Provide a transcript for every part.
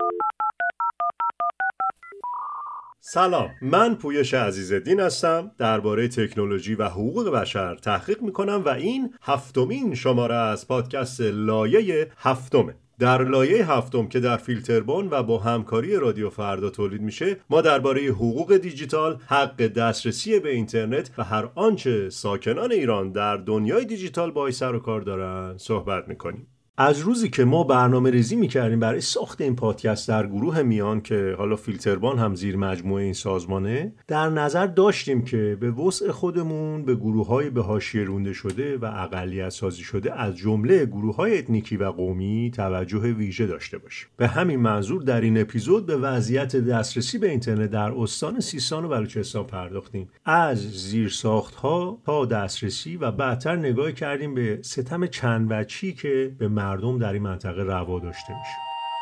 سلام، من پویش عزیزالدین هستم. درباره تکنولوژی و حقوق بشر تحقیق میکنم و این 7مین شماره از پادکست لایه 7. در لایه 7 که در فیلتربون و با همکاری رادیو فردا تولید میشه، ما درباره حقوق دیجیتال، حق دسترسی به اینترنت و هر آنچه ساکنان ایران در دنیای دیجیتال باهاش سر و کار دارن صحبت میکنیم. از روزی که ما برنامه ریزی میکردیم برای ساخت این پادکست در گروه میان که حالا فیلتربان هم زیر مجموعه این سازمانه، در نظر داشتیم که به وسع خودمون به گروه‌های به حاشیه رونده شده و اقلیت سازی شده از جمله گروه‌های اتنیکی و قومی توجه ویژه داشته باشیم. به همین منظور در این اپیزود به وضعیت دسترسی به اینترنت در استان سیستان و بلوچستان پرداختیم. از زیرساخت‌ها تا دسترسی و بعدتر نگاه کردیم به ستم چند وجهی که به مردم در این منطقه روا داشته میشه.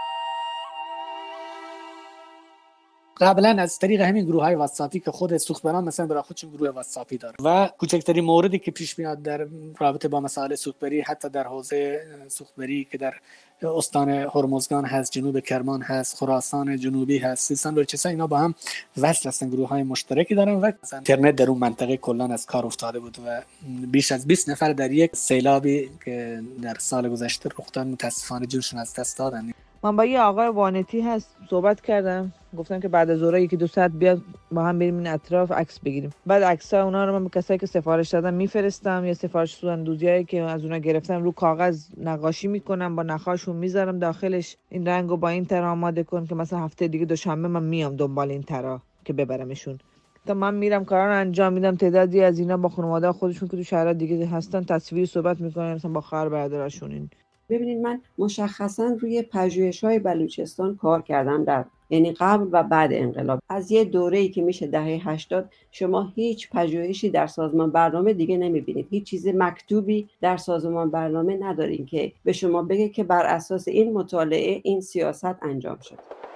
قبلا از طریق همین گروه‌های واتساپی که خود سوختبران مثلا برای خودشون گروه واتساپی داره و کوچکترین موردی که پیش میاد در رابطه با مسائل سوختبری، حتی در حوزه سوختبری که در استان هرمزگان هست، جنوب کرمان هست، خراسان جنوبی هست، سیستان بلوچستان، اینا با هم وصل هستن، گروه‌های مشترکی دارن و اینترنت در اون منطقه کلا از کار افتاده بود و بیش از 20 نفر در یک سیلابی که در سال گذشته رخ داد متاسفانه جونشون از دست دادن. من با یه آقای وانتی هست صحبت کردم، گفتم که بعد از ظهر 1-2 ساعت بیاد با هم بریم این اطراف عکس بگیریم. بعد عکس‌ها اونا رو من به کسایی که سفارش دادم میفرستم، یا سفارش سوزندوزیایی که از اونا گرفتم رو کاغذ نقاشی میکنم، با نخاشون میذارم داخلش این رنگو با این طرح آماده کن که مثلا هفته دیگه دوشنبه من میام دنبال این طرح که ببرمشون. تا من میرم کارا رو انجام میدم. تعدادی از اینا با خانواده خودشون که تو شهرها دیگه هستن تصویر صحبت میکنن، مثلا با خواهر برادرشون. این ببینید، من مشخصا روی پژوهش‌های بلوچستان کار کردم، یعنی قبل و بعد انقلاب. از یه دوره‌ای که میشه دهه 80 شما هیچ پژوهشی در سازمان برنامه دیگه نمیبینید، هیچ چیز مکتوبی در سازمان برنامه ندارین که به شما بگه که بر اساس این مطالعه این سیاست انجام شد.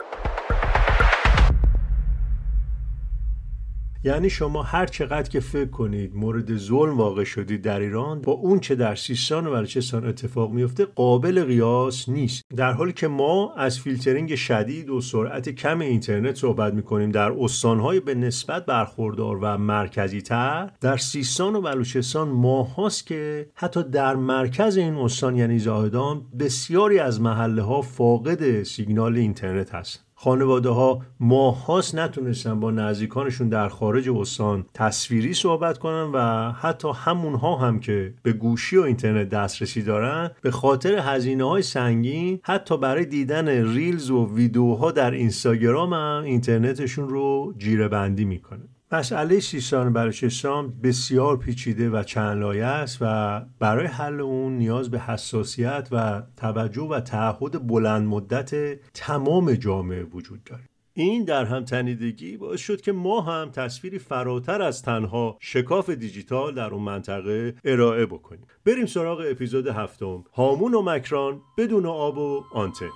یعنی شما هر چقدر که فکر کنید مورد ظلم واقع شدید در ایران، با اون چه در سیستان و بلوچستان اتفاق میفته قابل قیاس نیست. در حالی که ما از فیلترینگ شدید و سرعت کم اینترنت صحبت میکنیم در استانهای به نسبت برخوردار و مرکزی تر، در سیستان و بلوچستان ماهاست که حتی در مرکز این استان یعنی زاهدان بسیاری از محله ها فاقد سیگنال اینترنت هست. خانواده ها ماهاست نتونستن با نزدیکانشون در خارج استان تصویری صحبت کنن و حتی همونها هم که به گوشی و اینترنت دسترسی دارن به خاطر هزینه‌های سنگین حتی برای دیدن ریلز و ویدیوها در اینستاگرام هم اینترنتشون رو جیره بندی میکنن. مسئله سیستان و بلوچستان بسیار پیچیده و چند لایه است و برای حل اون نیاز به حساسیت و توجه و تعهد بلند مدت تمام جامعه وجود داره. این در هم تنیدگی باعث شد که ما هم تصویری فراتر از تنها شکاف دیجیتال در اون منطقه ارائه بکنیم. بریم سراغ اپیزود 7، هامون و مکران بدون آب و آنتن.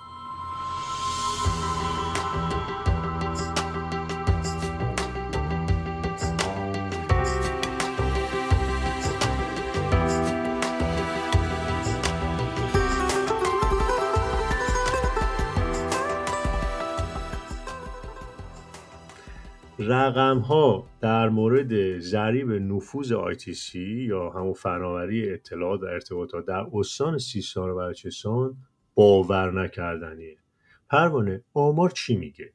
رقم‌ها در مورد ضریب نفوذ ITC یا همون فناوری اطلاعات و ارتباطات در استان سیستان و بلوچستان باور نکردنیه. پروانه، آمار چی میگه؟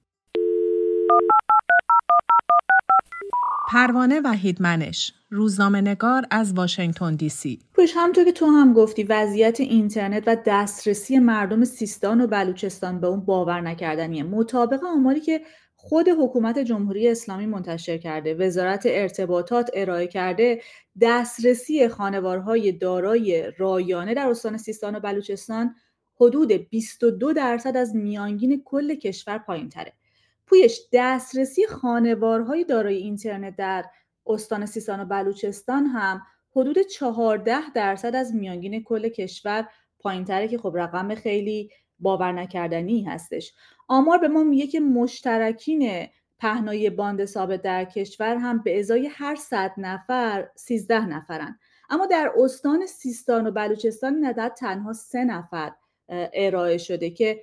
پروانه وحیدمنش، روزنامه‌نگار از واشنگتن دی سی. همونطور که تو هم گفتی وضعیت اینترنت و دسترسی مردم سیستان و بلوچستان به اون باور نکردنیه. مطابق آماری که خود حکومت جمهوری اسلامی منتشر کرده، وزارت ارتباطات ارائه کرده، دسترسی خانوارهای دارای رایانه در استان سیستان و بلوچستان حدود 22% از میانگین کل کشور پایین تره. پویش، دسترسی خانوارهای دارای اینترنت در استان سیستان و بلوچستان هم حدود 14% از میانگین کل کشور پایین تره که خب رقم خیلی باور نکردنی هستش. آمار به ما میگه که مشترکین پهنای باند ثابت در کشور هم به ازای هر 100 نفر 13 نفرن. اما در استان سیستان و بلوچستان این عدد تنها 3 نفر ارائه شده که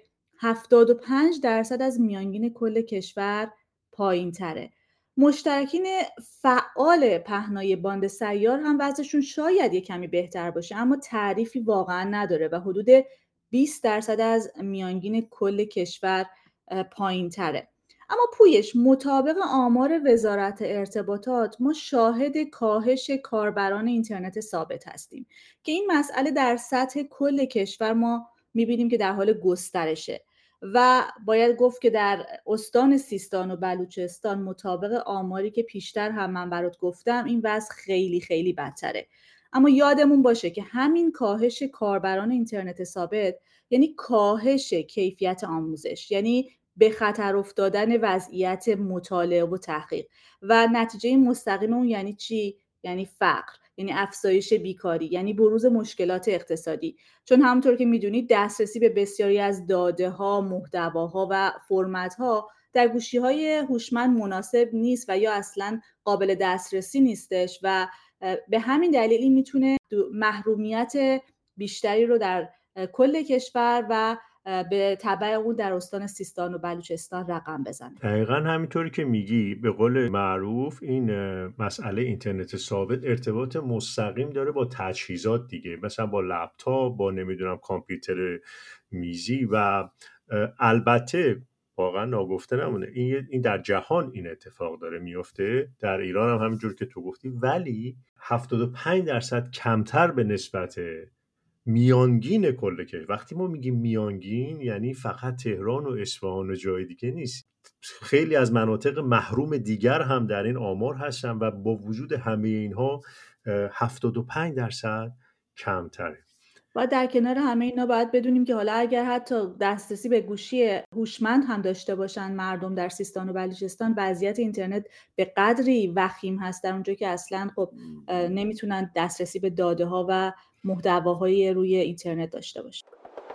75% از میانگین کل کشور پایین تره. مشترکین فعال پهنای باند سیار هم وضعشون شاید یک کمی بهتر باشه، اما تعریفی واقعا نداره و حدود 20% از میانگین کل کشور پایین تره. اما پویش، مطابق آمار وزارت ارتباطات ما شاهد کاهش کاربران اینترنت ثابت هستیم که این مسئله در سطح کل کشور ما میبینیم که در حال گسترشه و باید گفت که در استان سیستان و بلوچستان مطابق آماری که پیشتر هم من برات گفتم این وضع خیلی خیلی بدتره. اما یادمون باشه که همین کاهش کاربران اینترنت ثابت یعنی کاهش کیفیت آموزش، یعنی به خطر افتادن وضعیت مطالعه و تحقیق و نتیجه مستقیم اون یعنی چی؟ یعنی فقر، یعنی افزایش بیکاری، یعنی بروز مشکلات اقتصادی. چون همونطور که میدونید دسترسی به بسیاری از داده ها، محتواها و فرمت ها در گوشی های هوشمند مناسب نیست و یا اصلا قابل دسترسی نیستش و به همین دلیل این میتونه محرومیت بیشتری رو در کل کشور و به تبع اون در استان سیستان و بلوچستان رقم بزنه. دقیقاً همینطوری که میگی، به قول معروف این مسئله اینترنت ثابت ارتباط مستقیم داره با تجهیزات دیگه، مثلا با لپتاپ، با نمیدونم کامپیوتر میزی و البته واقعا ناگفته نمونه این در جهان این اتفاق داره میفته، در ایران هم همینجور که تو گفتی، ولی 75% کمتر به نسبت میانگین کل کشور. وقتی ما میگیم میانگین یعنی فقط تهران و اصفهان و جای دیگه نیست، خیلی از مناطق محروم دیگر هم در این آمار هستن و با وجود همه اینها 75% کمتره. و در کنار همه اینا باید بدونیم که حالا اگر حتی دسترسی به گوشی هوشمند هم داشته باشن مردم در سیستان و بلوچستان، وضعیت اینترنت به قدری وخیم هست در اونجا که اصلا خب نمیتونن دسترسی به داده ها و محتواهای روی اینترنت داشته باشن.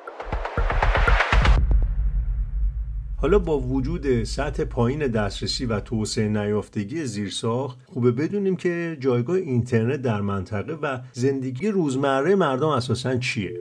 حالا با وجود سطح پایین دسترسی و توسعه نیافتگی زیرساخت، خوبه بدونیم که جایگاه اینترنت در منطقه و زندگی روزمره مردم اساساً چیه.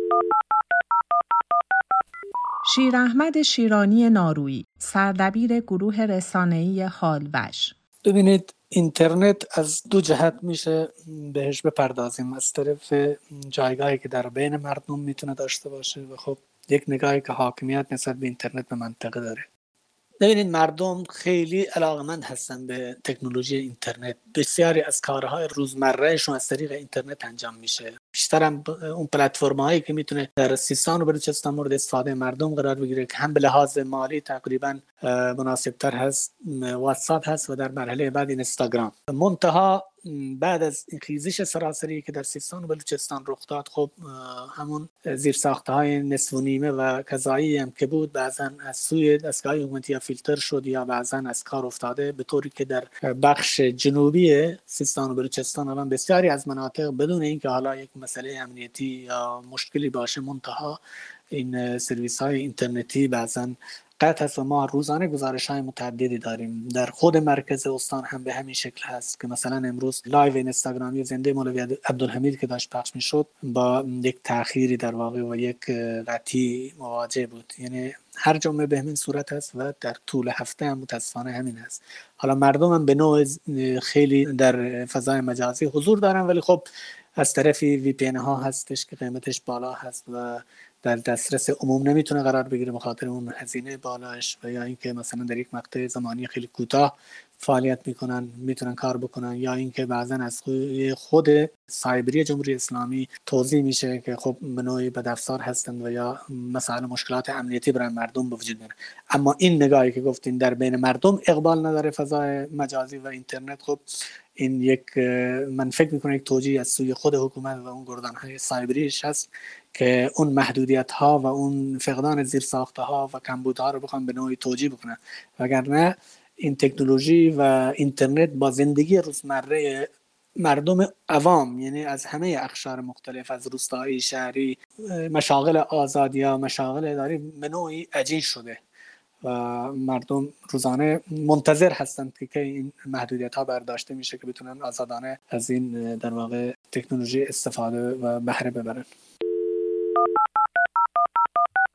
شیراحمد شیرانی نارویی، سردبیر گروه رسانه‌ای حالوش. ببینید، اینترنت از دو جهت میشه بهش بپردازیم. از طرف جایگاهی که در بین مردم میتونه داشته باشه و خب یک نگاهی که حاکمیت نسبت به اینترنت به منطقه داره. ببینید، مردم خیلی علاقمند هستن به تکنولوژی اینترنت. بسیاری از کارهای روزمرهشون از طریق اینترنت انجام میشه. بیشتر هم اون پلتفرم‌هایی که میتونه در سیستان و بلوچستان مورد استفاده مردم قرار بگیره که هم به لحاظ مالی تقریبا مناسبتر هست، واتساپ هست و در مرحله بعد اینستاگرام. منتها بعد از این خیزش سراسری که در سیستان و بلوچستان رخ داد، خب همون زیرساخت‌های نصف و نیمه و کذایی هم که بود بعضن از سوی دستگاه حکومتی فیلتر شد یا بعضن از کار افتاده، به طوری که در بخش جنوبی سیستان و بلوچستان الان بسیاری از مناطق بدون اینکه حالا یک مسئله امنیتی یا مشکلی باشه، منتها این سرویس های اینترنتی بعضن قطع هست و ما روزانه گزارش های متعددی داریم. در خود مرکز استان هم به همین شکل هست که مثلا امروز لایو اینستاگرامی زنده مولوی عبدالحمید که داشت پخش میشد با یک تأخیری در واقع و یک قطعی مواجه بود. یعنی هر جمعه به همین صورت هست و در طول هفته هم متاسفانه همین هست. حالا مردم هم به نوع خیلی در فضای مجازی حضور دارن، ولی خب از طرفی وی پی ان ها هستش که قیمتش بالا هست و در دسترس عموم نمیتونه قرار بگیره به خاطر اون هزینه بالاش، و یا اینکه مثلا در یک مقطع زمانی خیلی کوتاه فعالیت میتونن کار بکنن، یا اینکه بعضا از خود سایبری جمهوری اسلامی توضیح میشه که خب به نوعی بدافزار هستند و یا مسائل مشکلات امنیتی برای مردم به وجود میاره. اما این نگاهی که گفتین در بین مردم اقبال نداره فضای مجازی و اینترنت، خب این یک من فکر میکنم یک توجیه از سوی خود حکومت و اون گردانهای سایبریش هست که اون محدودیت ها و اون فقدان زیرساخته ها و کمبودها رو بخوام به نوعی توجیه بکنن، وگرنه این تکنولوژی و اینترنت با زندگی روزمره مردم عوام، یعنی از همه اقشار مختلف، از روستایی، شهری، مشاغل آزادی یا مشاغل اداری، به نوعی عجین شده و مردم روزانه منتظر هستند که این محدودیت ها برداشته میشه که بتونن آزادانه از این در واقع تکنولوژی استفاده و بهره ببرن.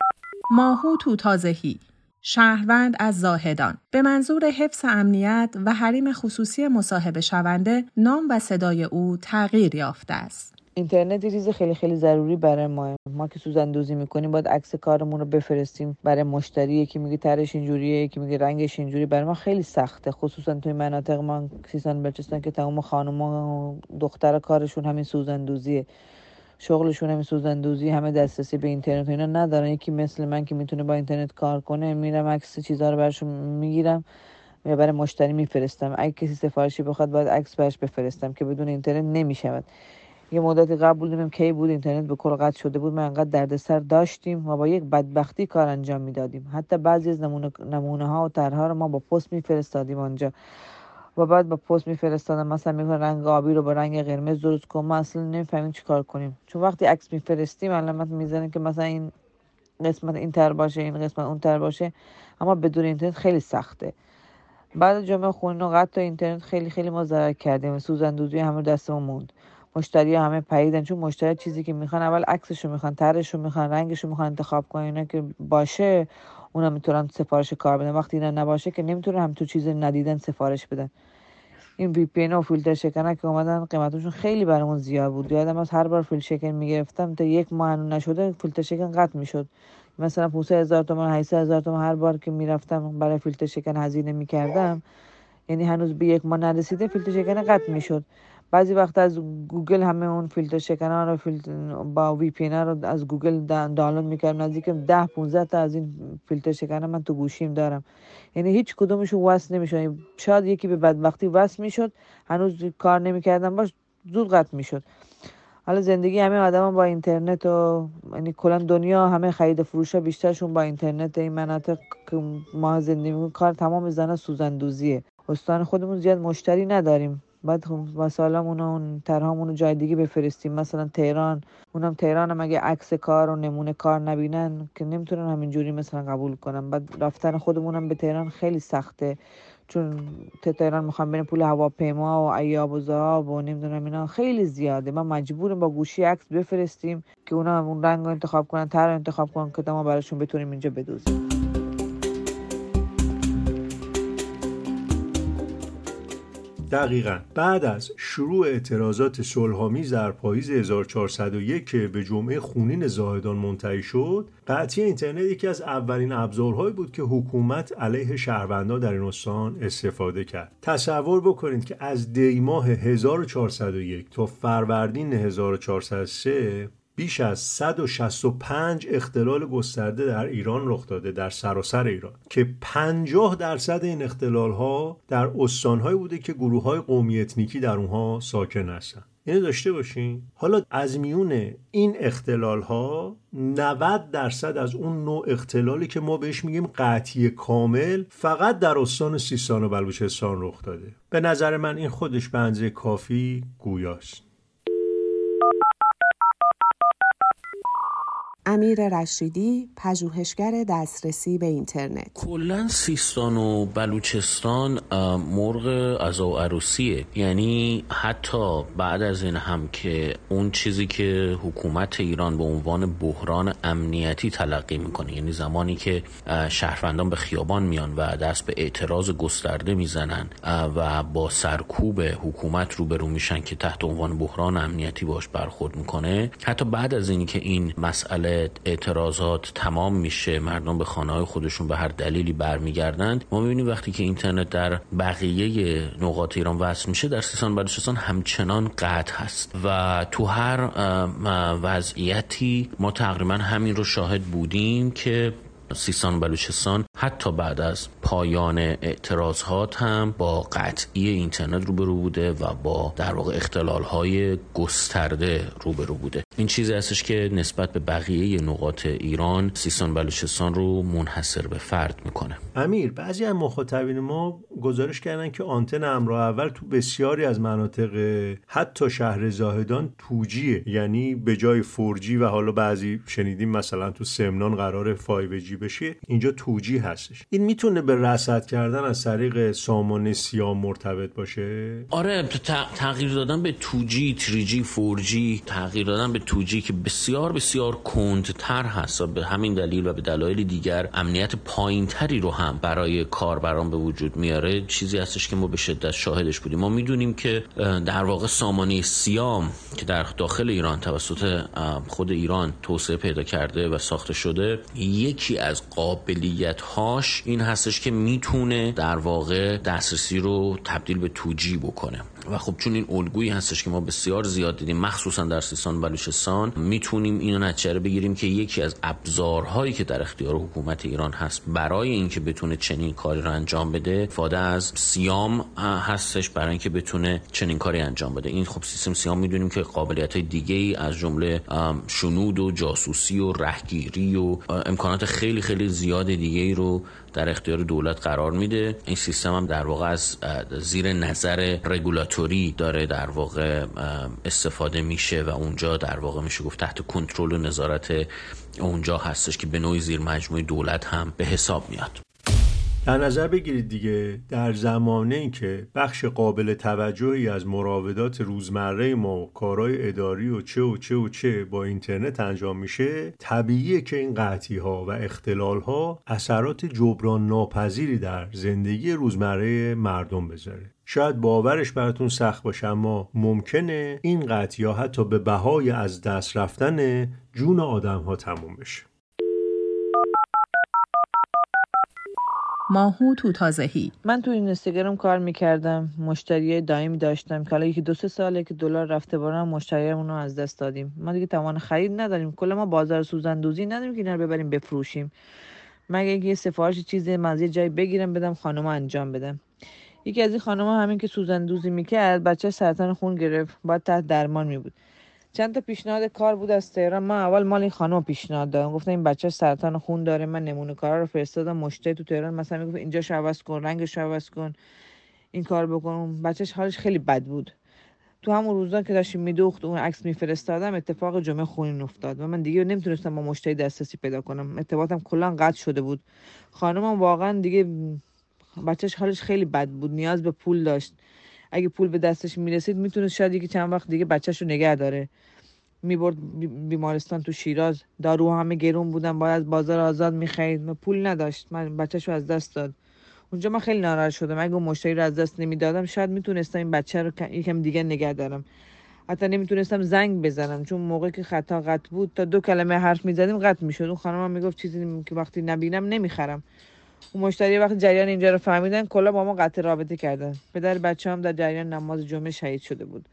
ماهو توتازهی، شهروند از زاهدان، به منظور حفظ امنیت و حریم خصوصی مصاحبه شونده، نام و صدای او تغییر یافته است. اینترنت یه چیز خیلی خیلی ضروری برای ما که سوزندوزی میکنیم باید عکس کارمون رو بفرستیم برای مشتری. یکی میگه طرحش اینجوریه، یکی میگه رنگش اینجوری. برای ما خیلی سخته، خصوصا توی مناطق ما سیستان بلوچستان که تمام خانم‌ها و دختر کارشون همین سوزندوزیه، شغلشون همین سوزندوزی، همه دسترسی به اینترنت و اینا ندارن. یکی مثل من که میتونه با اینترنت کار کنه، میرم عکس چیزا رو براشون میگیرم یا برای مشتری میفرستم. اگه کسی سفارشی بخواد باید عکس براش بفرستم که بدون اینترنت نمیشود. یه مدتی قبل بودیم کی بود اینترنت به کل قطع شده بود، ما انقدر دردسر داشتیم و با یک بدبختی کار انجام میدادیم. حتی بعضی از نمونه ها و طرح‌ها رو ما با پست میفرستادیم اونجا و بعد با پست میفرستادم مثلا میگن رنگ آبی رو با رنگ قرمز درست کن. ما اصلا نمیفهمیم چیکار کنیم، چون وقتی عکس میفرستیم علامت میزنه که مثلا این قسمت این تر باشه، این قسمت اون تر باشه، اما بدون اینترنت خیلی سخته. بعد جمعه خونین و قطع اینترنت خیلی خیلی ما ضرر کردیم، سوزندوزی همه دستمون موند. مشتری همه پریدن، چون مشتری چیزی که میخوان اول عکسشو میخوان، طرحشو میخوان، رنگشو میخوان انتخاب کنن. اینا که باشه اونا میتونن سفارش کار بدن، وقتی اینا نباشه که نمیتونن هم تو چیز ندیدن سفارش بدن. این وی پی ان و فیلتر شکن که اومدن قیمتشون خیلی برامون زیاد بود. یادم از هر بار فیلتر شکن میگرفتم تا یک ماه هنوز نشده فیلتر شکن قطع میشد. مثلا 500,000 تومان 800,000 تومان هر بار که میرفتم برای فیلتر شکن هزینه میکردم، یعنی هنوز به یک ماه نرسیده فیلتر شکن قطع میشد. بعضی وقت از گوگل همه اون فیلتر شکن‌ها رو با وی پی ان رو از گوگل دانلود میکردم. نزدیک 10-15 تا از این فیلتر شکن من تو گوشیم دارم، یعنی هیچ کدومش وصل نمیشه. شاید یکی به بدبختی وصل میشد، هنوز کار نمیکردم باش، زود قطع میشد. حالا زندگی همه آدما با اینترنت و یعنی کلا دنیا همه خرید و فروشا بیشترشون با اینترنت. این مناطق که ما زندگی می‌کنیم کار تمام زنا سوزندوزیه. استان خودمون زیاد مشتری نداریم، بعد وسایلمون و طرحامون رو جای دیگه بفرستیم، مثلا تهران. اونم تهران هم اگه عکس کار و نمونه کار نبینن که نمیتونن همینجوری مثلا قبول کنن. بعد رفتن خودمونم به تهران خیلی سخته، چون تهران میخوام بریم پول هواپیما و عیاب و ذهاب و نمیدونم اینا خیلی زیاده. ما مجبوریم با گوشی عکس بفرستیم که اونا اون رنگ رو انتخاب کنن، طرح رو انتخاب کنن که ما براشون بتونیم اینجا بدوزیم. دقیقاً بعد از شروع اعتراضات صلح‌آمیز در پاییز 1401 که به جمعه خونین زاهدان منتهی شد، قطعی اینترنت یکی از اولین ابزارهایی بود که حکومت علیه شهروندان در این استان استفاده کرد. تصور بکنید که از دی‌ماه 1401 تا فروردین 1403 بیش از 165 اختلال گسترده در ایران رخ داده، در سراسر ایران، که 50% این اختلال‌ها در استان‌هایی بوده که گروه‌های قومی اتنیکی در اونها ساکن هستن. اینو داشته باشین. حالا از میون این اختلال‌ها 90% از اون نوع اختلالی که ما بهش میگیم قطعی کامل فقط در استان سیستان و بلوچستان رخ داده. به نظر من این خودش به اندازه کافی گویاست. امیر رشیدی، پژوهشگر دسترسی به اینترنت. کلاً سیستان و بلوچستان مرغ عزا و عروسیه، یعنی حتی بعد از این هم که اون چیزی که حکومت ایران به عنوان بحران امنیتی تلقی میکنه، یعنی زمانی که شهروندان به خیابان میان و دست به اعتراض گسترده میزنن و با سرکوب حکومت روبرو میشن که تحت عنوان بحران امنیتی باش برخورد میکنه، حتی بعد از این که این مسئله اعتراضات تمام میشه، مردم به خانه‌های خودشون به هر دلیلی برمیگردند، ما میبینیم وقتی که اینترنت در بقیه نقاط ایران وصل میشه، در سیستان بلوچستان همچنان قطع هست و تو هر وضعیتی ما تقریبا همین رو شاهد بودیم که سیستان و بلوچستان حتی بعد از پایان اعتراضات هم با قطعی اینترنت روبرو بوده و با در واقع اختلال‌های گسترده روبرو بوده. این چیزی هستش که نسبت به بقیه نقاط ایران سیستان و بلوچستان رو منحصر به فرد میکنه. امیر، بعضی از مخاطبین ما گزارش کردن که آنتن همراه اول تو بسیاری از مناطق حتی شهر زاهدان 2G، یعنی به جای 4G و حالا بعضی شنیدیم مثلا تو سمنان قرار 5G بشه، اینجا 2G هستش. این میتونه به به رصد کردن از طریق سامانه سیام مرتبط باشه؟ آره، تغییر دادن به 2G، 3G، 4G، تغییر دادن به 2G که بسیار بسیار کندتر هست و به همین دلیل و به دلایل دیگر امنیت پایینتری رو هم برای کاربران به وجود میاره، چیزی هستش که ما به شدت شاهدش بودیم. ما میدونیم که در واقع سامانه سیام که در داخل ایران توسط خود ایران توسعه پیدا کرده و ساخته شده، یکی از قابلیت‌هاش این هستش که میتونه در واقع دسترسی رو تبدیل به 2G بکنه و خب چون این الگویی هستش که ما بسیار زیاد دیدیم مخصوصا در سیستان و بلوچستان، میتونیم اینو نتیجه بگیریم که یکی از ابزارهایی که در اختیار حکومت ایران هست برای اینکه بتونه چنین کاری رو انجام بده، استفاده از سیام هستش برای اینکه بتونه چنین کاری انجام بده. این خب سیستم سیام میدونیم که قابلیت‌های دیگه‌ای از جمله شنود و جاسوسی و رهگیری و امکانات خیلی خیلی زیاد دیگه‌ای رو در اختیار دولت قرار میده. این سیستم هم در واقع از زیر نظر رگولاتوری داره در واقع استفاده میشه و اونجا در واقع میشه گفت تحت کنترل و نظارت اونجا هستش که به نوعی زیر مجموعه دولت هم به حساب میاد. در نظر بگیرید دیگه در زمانه‌ای که بخش قابل توجهی از مراودات روزمره ما، کارهای اداری و چه با اینترنت انجام میشه، طبیعیه که این قحطی‌ها و اختلال‌ها اثرات جبران ناپذیری در زندگی روزمره مردم بذاره. شاید باورش براتون سخت باشه، اما ممکنه این قحطی‌ها حتی به بهای از دست رفتن جون آدم‌ها تموم بشه. ماهو توتازهی: من تو اینستاگرام کار میکردم، مشتریای دائمی داشتم که حالا 1-2 ساله که دلار رفته بارم مشتریامون رو از دست دادیم. ما دیگه توان خرید نداریم، کل ما بازار سوزندوزی نداریم که اینا رو ببریم بفروشیم، مگه اینکه یه سفارش چیزی از یه جای بگیرم بدم خانوما انجام بدم. یکی از این خانوما همین که سوزندوزی میکرد بچه سرطان خون گرفت، بعد تحت درمان میبود. چند تا پیشنهاد کار بود از تهران، من اول مال این خانم پیشنهاد دادم، گفتم این بچه سرطان خون داره، من نمونه کارا رو فرستادم، مشتری تو تهران مثلا میگفت اینجاشو عوض کن، رنگشو عوض کن، این کار بکن. بچهش حالش خیلی بد بود. تو همون روزا که داشتیم میدوخت اون عکس میفرستادم، اتفاق جمعه خونین افتاد و من دیگه نمیتونستم با مشتری دسترسی پیدا کنم، ارتباطم کلا قطع شده بود. خانمم واقعا دیگه بچهش حالش خیلی بد بود، نیاز به پول داشت، اگه پول به دستش میرسید میتونست شاید یکی چند وقت دیگه بچه‌شو نگه داره. میبرد بیمارستان تو شیراز، دارو همه گرون بودن، باید از بازار آزاد میخرید، من پول نداشت، من بچه‌شو از دست داد. اونجا من خیلی ناراحت شدم، اگه اون مشتری رو از دست نمیدادم شاید میتونستم این بچه رو یکم دیگه نگه دارم، حتی نمیتونستم زنگ بزنم چون موقعی که خطا قطع بود تا 2 کلمه حرف میزدیم قطع میشد. اون خانمم میگفت چیزی که وقتی نبینم نمیخرم. اون مشتری وقتی جریان اینجا رو فهمیدن کلا با ما قطع رابطه کردن. پدر بچه‌ام در جریان نماز جمعه شهید شده بود.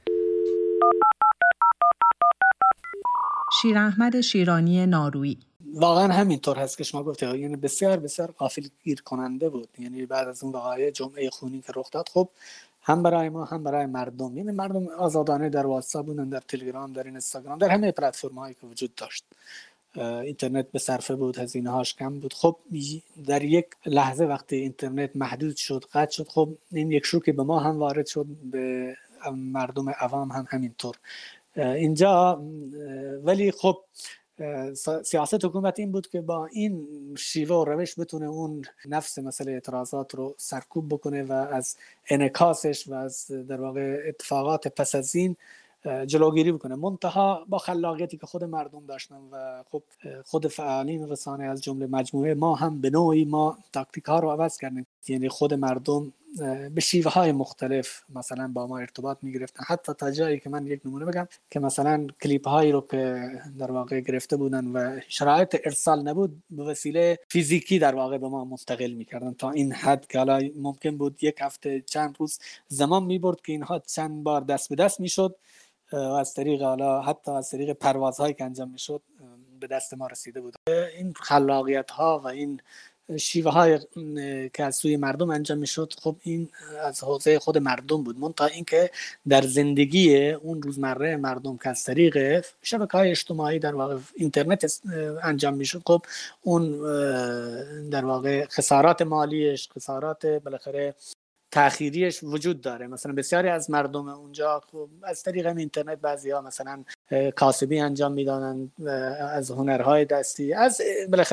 شیراحمد شیرانی نارویی: واقعا همینطور هست که شما گفتید، یعنی بسیار بسیار غافلگیر کننده بود. یعنی بعد از اون وقایع جمعه خونی که رخ داد، خب هم برای ما هم برای مردم، یعنی مردم آزادانه در واتساپ بودن، در تلگرام، در اینستاگرام، در همه پلتفرم‌هایی که وجود داشت. اینترنت به صرفه بود، هزینه‌هاش کم بود. خب در یک لحظه وقتی اینترنت محدود شد، قطع شد، خب این یک شوک به ما هم وارد شد، به مردم عوام هم همینطور اینجا. ولی خب سیاست حکومت این بود که با این شیوه و روش بتونه اون نفس مسئله اعتراضات رو سرکوب بکنه و از انعکاسش و از در واقع اتفاقات پس از این جلوگیری بکنه، منتها با خلاقیتی که خود مردم داشتن و خب خود فعالین رسانه از جمله مجموعه ما هم به نوعی ما تاکتیک ها رو عوض کردیم. یعنی خود مردم به شیوه های مختلف مثلا با ما ارتباط می گرفتن، حتی تا جایی که من یک نمونه بگم که مثلا کلیپ هایی رو که در واقع گرفته بودن و شرایط ارسال نبود، به وسیله فیزیکی در واقع به ما منتقل می کردن، تا این حد که حالا ممکن بود یک هفته چند روز زمان می برد که اینها چند بار دست به دست می شد و از طریق حالا حتی از طریق پروازهایی که انجام می شد به دست ما رسیده بود. این خلاقیت ها و این شیوه های که از سوی مردم انجام می شد، خب این از حوزه خود مردم بود، منتها این که در زندگی اون روزمره مردم که از طریق شبکه‌های اجتماعی در واقع اینترنت انجام می شد، خب اون در واقع خسارات مالیش، خسارات بالاخره تأخیریش وجود داره. مثلا بسیاری از مردم اونجا خب از طریق اینترنت بعضیا مثلا کاسبی انجام میدادن، از هنرهای دستی، از بالاخره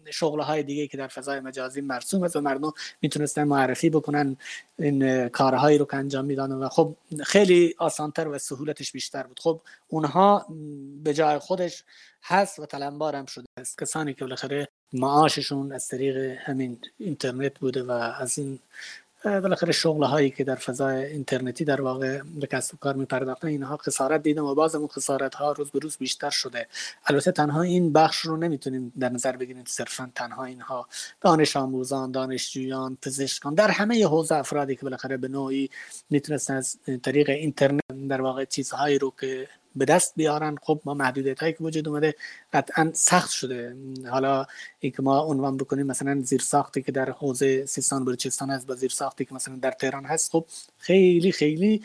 شغل‌های دیگه که در فضای مجازی مرسوم است و مردم میتونستن معرفی بکنن این کارهایی رو که انجام میدن و خب خیلی آسانتر و سهولتش بیشتر بود. خب اونها به جای خودش هست و طلبکار هم شده است، کسانی که بالاخره معاششون از طریق همین اینترنت بوده و از این بالاخره شغل‌هایی که در فضای اینترنتی در واقع به کسب و کار می‌پرداختن اینها خسارت دیدن و باز اون خسارت‌ها روز به روز بیشتر شده. البته تنها این بخش رو نمیتونیم در نظر بگیریم، صرفاً تنها اینها دانش آموزان، دانشجویان، پزشکان، در همه حوزه افرادی که بالاخره به نوعی میتونستن از طریق اینترنت در واقع چیزهایی رو که به دست بیارن، خب ما محدودیتایی که وجود اومده قطعا سخت شده. حالا اینکه ما عنوان بکنیم مثلا زیرساختی که در حوزه سیستان و بلوچستان هست با زیرساختی که مثلا در تهران هست، خب خیلی خیلی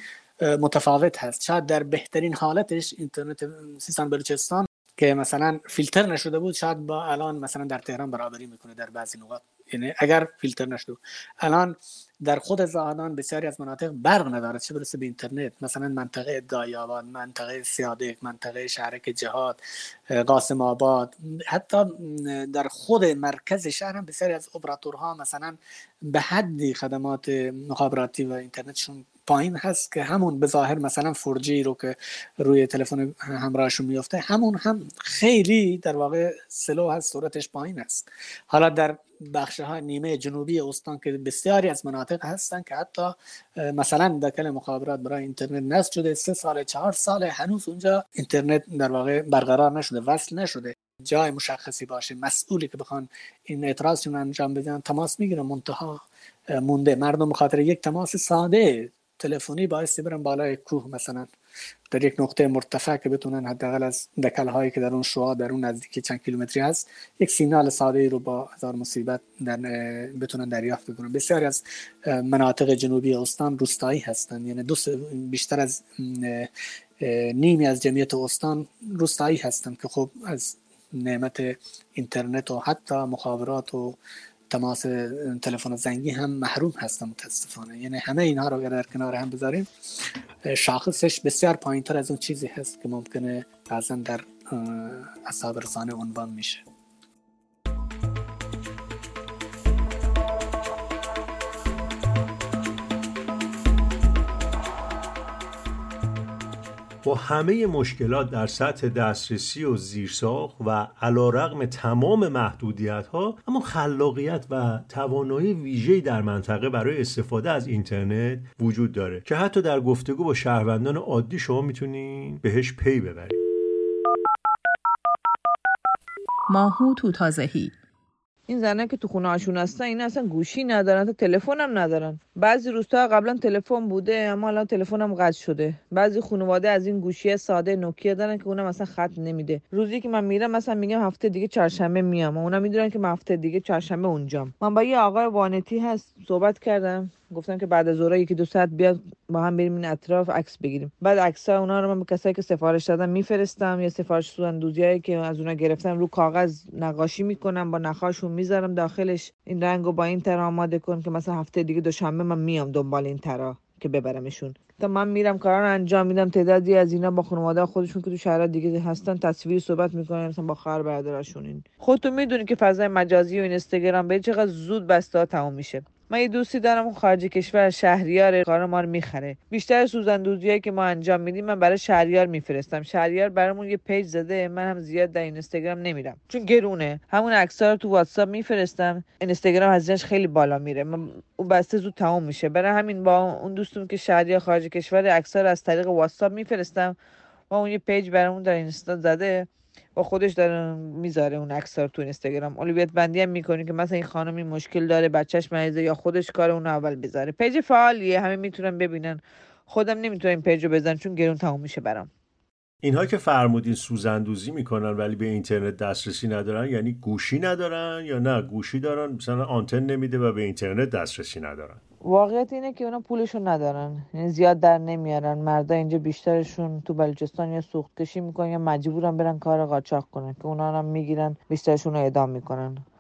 متفاوت هست. شاید در بهترین حالتش اینترنت سیستان و بلوچستان که مثلا فیلتر نشده بود شاید با الان مثلا در تهران برابری میکنه در بعضی نقاط، یعنی اگر فیلتر نشده. الان در خود زاهدان بسیاری از مناطق برق نداره، چه برسه به اینترنت. مثلا منطقه ادعای آباد، منطقه سیادک، منطقه شهرک جهاد، قاسم آباد، حتی در خود مرکز شهر هم بسیاری از اپراتورها مثلا به حدی خدمات مخابراتی و اینترنتشون پایین هست که همون به ظاهر مثلا 4G رو که روی تلفن همراهشون میفته همون هم خیلی در واقع سلو هست، سرعتش پایین است. حالا در بخش‌های نیمه جنوبی استان که بسیاری از مناطق هستن که حتی مثلا دکل مخابرات برای اینترنت نصب شده 3 سال 4 سال هنوز اونجا اینترنت در واقع برقرار نشده، وصل نشده. جای مشخصی باشه، مسئولی که بخوان این اعتراضشون انجام بدن تماس میگیرن، منتها مونده. مردم بخاطر یک تماس ساده تلفنی باعث برن بالای کوه مثلا در یک نقطه مرتفع که بتونن حداقل از دکل‌هایی که در اون شعاع در اون نزدیکی چند کیلومتری هست یک سیگنال ساده رو با هزار مصیبت بتونن دریافت بکنن. بسیاری از مناطق جنوبی استان روستایی هستن، یعنی بیشتر از نیمی از جمعیت استان روستایی هستن که خب از نعمت اینترنت و حتی مخابرات و تماس تلفن زنگی هم محروم هستن متاسفانه. یعنی همه اینها رو اگر در کنار هم بذاریم شاخصش بسیار پایین‌تر از اون چیزی هست که ممکنه بعضا در اصحاب رسانه عنوان میشه. با همه مشکلات در سطح دسترسی و زیرساخت و علیرغم تمام محدودیت‌ها، اما خلاقیت و توانایی ویژه‌ای در منطقه برای استفاده از اینترنت وجود داره که حتی در گفتگو با شهروندان عادی شما میتونین بهش پی ببرید. ماهو توتازهی: این زنه که تو خونه هاشون هستن این اصلا گوشی ندارن، تا تلفن هم ندارن. بعضی روستا قبلا تلفن بوده اما الان تلفن هم قطع شده. بعضی خانواده از این گوشی ساده نوکیا دارن که اونم مثلا خط نمیده. روزی که من میرم مثلا میگم هفته دیگه چهارشنبه میام، اونا میدونن که من هفته دیگه چهارشنبه اونجام. من با یه آقای وانتی هست صحبت کردم، گفتم که بعد از ظهر یکی دو ساعت بیاد با هم بریم این اطراف عکس بگیریم. بعد عکس‌ها اونا رو من به کسایی که سفارش دادن میفرستم، یا سفارش سوزندوزیایی که از اونا گرفتم رو کاغذ نقاشی میکنم، با نخاشون میذارم داخلش این رنگو با این طرح آماده کن که مثلا هفته دیگه دوشنبه من میام دنبال این طرح که ببرمشون. تا من میرم کارا رو انجام میدم، تعدادی از اینا با خانواده خودشون که تو شهرها دیگه هستن تصویر صحبت میکنن مثلا با خواهر برادرشون. این خودتون میدونی که فضای مجازی و اینستاگرام به چقدر زود بسته ها تموم میشه. من یه دوستی دارم اون خارج کشور شهریار کار ما رو میخره. بیشتر سوزندوزیایی که ما انجام میدیم من برای شهریار میفرستم. شهریار برامون یه پیج زده، من هم زیاد در اینستاگرام نمیرم چون گرونه. همون عکس‌ها رو تو واتساپ میفرستم، اینستاگرام هزینه‌اش خیلی بالا میره، اون بسته زود تموم میشه. برای همین با اون دوستم که شهریار خارج کشور عکس‌ها رو از طریق واتساپ میفرستم و اون یه پیج برامون در اینستا زده و خودش داره میذاره اون عکس‌ها رو تو اینستاگرام. اولویت بندی هم میکنه که مثلا این خانم این مشکل داره، بچه‌ش مریضه، یا خودش کار اون اول بذاره. پیج فعالیه، همه میتونن ببینن. خودم نمیتونم این پیج رو بزنم چون گرون تموم میشه برام. اینها که فرمودین سوزندوزی میکنن ولی به اینترنت دسترسی ندارن، یعنی گوشی ندارن یا نه گوشی دارن مثلا آنتن نمیده و به اینترنت دسترسی ندارن؟ واقعیت اینه که اونا پولشون ندارن، یعنی زیاد در نمیارن. مردا اینجا بیشترشون تو بلوچستان یا سوخت کشی میکنن یا مجبورن برن کار قاچاق کنن که اونا هم میگیرن بیشترشون رو اعدام میکنن.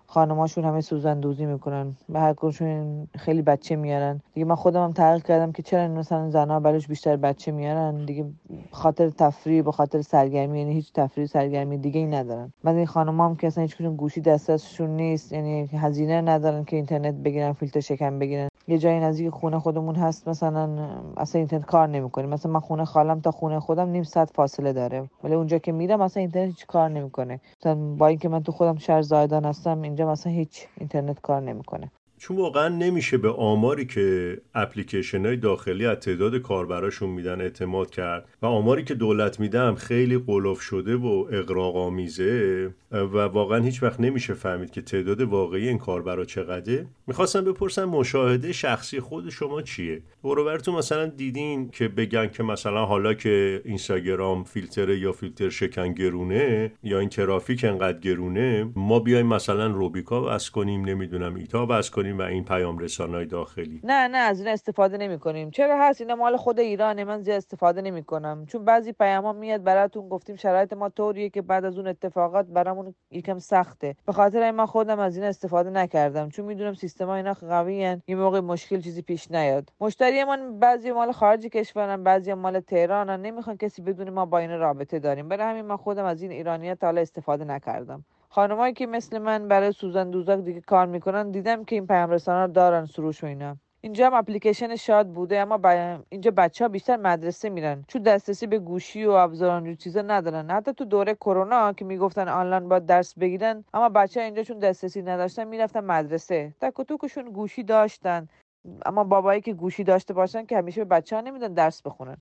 خانماشون همه سوزندوزی میکنن، به هر کدومشون خیلی بچه میارن دیگه. من خودم هم تحقیق کردم که چرا مثلا زنا بلوچ بیشتر بچه میارن دیگه، خاطر تفریح، به خاطر سرگرمی، یعنی هیچ تفریح سرگرمی دیگه ای ندارن. بعد این خانم‌ها هم که اصلا هیچ کدوم گوشی دستشون نیست، یعنی هزینه ندارن که اینترنت بگیرن، فیلتر شکن بگیرن. یه جایی نزدیک خونه خودمون هست مثلا اصلا اینترنت کار نمیکنه، مثلا من خونه خالم تا خونه خودم نیم ساعت فاصله داره، ولی اونجا که میرم اصلا اینترنت هیچ کار نمیکنه. مثلا با اینکه من تو خودم شهر زاهدان هستم، اینجا مثلا هیچ اینترنت کار نمیکنه. چون واقعا نمیشه به آماری که اپلیکیشن‌های داخلی از تعداد کاربراشون میدن اعتماد کرد و آماری که دولت میده هم خیلی قلف شده و اغراق‌آمیزه و واقعا هیچ وقت نمیشه فهمید که تعداد واقعی این کاربرا چقدره. میخواستم بپرسم مشاهده شخصی خود شما چیه؟ دور و برتون مثلا دیدین که بگن که مثلا حالا که اینستاگرام فیلتره یا فیلتر شکن گرونه یا این ترافیک انقدر گرونه، ما بیایم مثلا روبیکا بس کنیم، نمیدونم ایتا بس کنیم و این پیام رسانای داخلی؟ نه از این استفاده نمی‌کنیم. چرا هست؟ اینا مال خود ایرانه، من زیاد استفاده نمی‌کنم، چون بعضی پیاما میاد براتون گفتیم شرایط ما طوریه که بعد از اون اتفاقات برامون یکم سخته، به خاطر این من خودم از این استفاده نکردم، چون میدونم سیستما اینا قویان، این موقع مشکل چیزی پیش نیاد. مشتری من بعضی مال خارج کشورن، بعضی مال تهرانن، نمیخوان کسی بدونه ما با این رابطه داریم، برای همین من خودم از این ایرانی‌ها تا حالا استفاده نکردم. خانمایی که مثل من برای سوزن دوزاک دیگه کار میکنن، دیدم که این پیام رسانا دارن سروش و اینا. اینجا هم اپلیکیشن شاد بوده، اما اینجا بچه‌ها بیشتر مدرسه میرن، چون دسترسی به گوشی و ابزار اونجور چیزا ندارن. حتی تو دوره کرونا که میگفتن آنلاین باید درس بگیرن، اما بچه‌ها اینجا چون دسترسی نداشتن میرفتن مدرسه. تک و توکشون گوشی داشتن، اما بابایی که گوشی داشته باشن که همیشه به بچه‌ها نمیدن درس بخونن.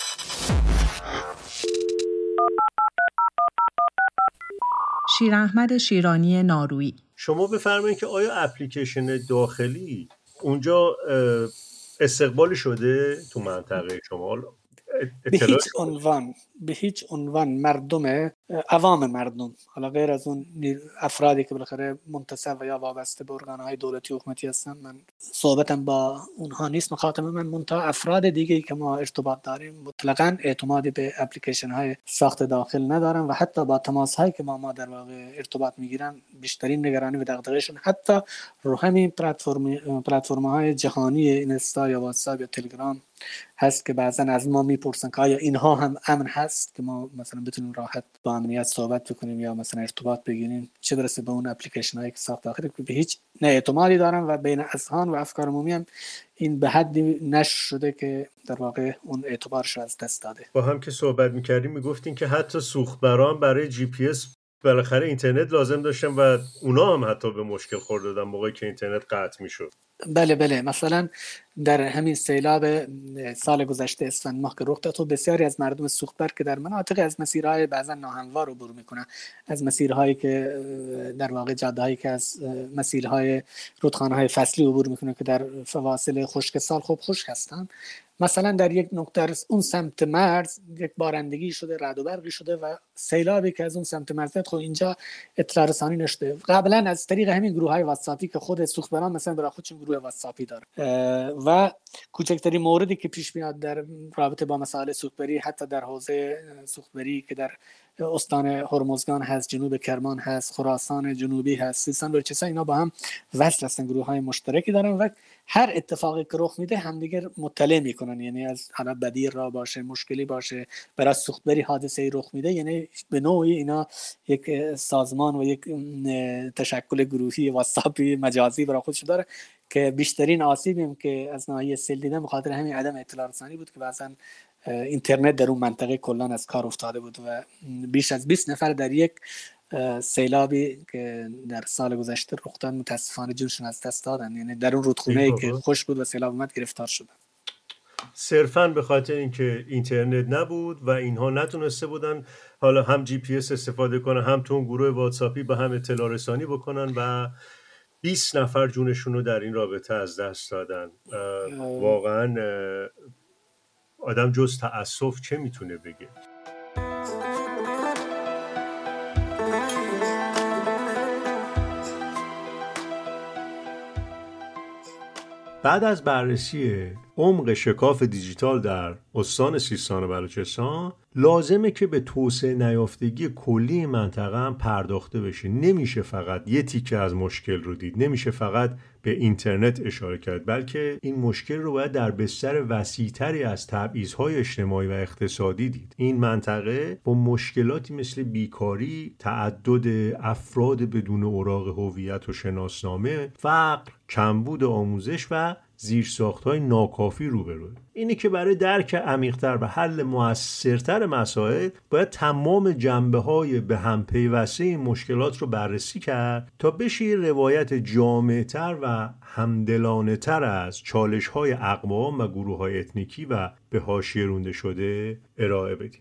شیراحمد شیرانی نارویی: شما بفرمایید که آیا اپلیکیشن داخلی اونجا استقبال شده تو منطقه شما؟ به هیچ عنوان مردم عوام مردم، حالا غیر از اون افرادی که بالاخره منتسب و یا وابسته به ارگان‌های دولتی و حکومتی هستن، من صحبتم با اونها نیست، مخاطب من منتها افراد دیگه‌ای که ما ارتباط داریم مطلقاً اعتمادی به اپلیکیشن‌های ساخت داخل ندارن و حتی با تماس‌هایی که ما در واقع ارتباط می‌گیرن بیشترین نگرانی و دغدغه‌شون حتی رو همین پلتفرم‌های جهانی اینستا یا واتساپ یا تلگرام هست که بعضا از ما میپرسن که آیا اینها هم امن هست که ما مثلا بتونیم راحت با امنیت صحبت بکنیم یا مثلا ارتباط بگیریم، چه برسه به اون اپلیکیشن هایی که ساخت داخلی که به هیچ نه اعتمادی دارن و بین اذهان و افکار عمومی هم این به حدی نشر شده که در واقع اون اعتبارش از دست داده. با هم که صحبت میکردیم میگفتین که حتی سوختبران برای جی پی اس بالاخره اینترنت لازم داشتن و اونا هم حتی به مشکل خورده بودن موقعی که اینترنت قطع میشد. بله مثلا در همین سیلاب سال گذشته اسفند ماه که رخ داد، تو بسیاری از مردم سوختبر که در مناطق از مسیرهای بعضا ناهموار عبور میکنن، از مسیرهایی که در واقع جاده‌هایی که از مسیرهای رودخانه‌های فصلی عبور میکنن که در فواصل خشک سال خوب خشک هستن، مثلا در یک نقطه اون سمت مرز یک بارندگی شده، رعد و برقی شده و سیلابی که از اون سمت مرز خب اینجا اطلاع رسانی نشده. قبلا از طریق همین گروه‌های واتساپی که خود سوختبران مثلا برای خودشون گروه واتساپی داره و کوچکترین موردی که پیش میاد در رابطه با مسائل سوختبری، حتی در حوزه سوختبری که در استان هرمزگان هست، جنوب کرمان هست، خراسان جنوبی هست، سیستان بلوچستان، اینا با هم وصل هستن، گروه‌های مشترکی دارن و هر اتفاقی که رخ میده همدیگر مطلع میکنن، یعنی از حالا بدی را باشه، مشکلی باشه، برای سوختبری حادثه‌ای رخ میده، یعنی به نوعی اینا یک سازمان و یک تشکل گروهی واتساپی مجازی برای خودش داره که بیشترین آسیبی هم که از ناحیه سیل دیدن به خاطر همین عدم اطلاع رسانی بود که بعضا اینترنت در اون منطقه کلا از کار افتاده بود و بیش از 20 نفر در یک سیلابی که در سال گذشته رخ داد متاسفانه جونشون از دست دادن، یعنی در اون رودخونه‌ای که خوش بود و سیلاب اومد گرفتار شدن، صرفاً به خاطر اینکه اینترنت نبود و اینها نتونسته بودن حالا هم جی پی اس استفاده کنن، هم تو اون گروه واتساپی به هم اطلاع رسانی بکنن و 20 نفر جونشون رو در این رابطه از دست دادن. واقعاً آدم جز تأسف چه میتونه بگه؟ بعد از بررسی عمق شکاف دیجیتال در استان سیستان و بلوچستان لازمه که به توسعه نیافتگی کلی منطقه هم پرداخته بشه. نمیشه فقط یه تیکه از مشکل رو دید، نمیشه فقط به اینترنت اشاره کرد، بلکه این مشکل رو باید در بستر وسیع‌تری از تبعیض‌های اجتماعی و اقتصادی دید. این منطقه با مشکلاتی مثل بیکاری، تعدد افراد بدون اوراق هویت و شناسنامه، فقر، کمبود آموزش و زیرساخت‌های ناکافی روبروه. اینه که برای درک عمیق‌تر و حل مؤثرتر مسائل باید تمام جنبه‌های به هم پیوسته این مشکلات رو بررسی کرد تا بشه یه روایت جامع‌تر و همدلانه‌تر از چالش‌های اقوام و گروه‌های اتنیکی و به حاشیه رانده شده ارائه بدیم.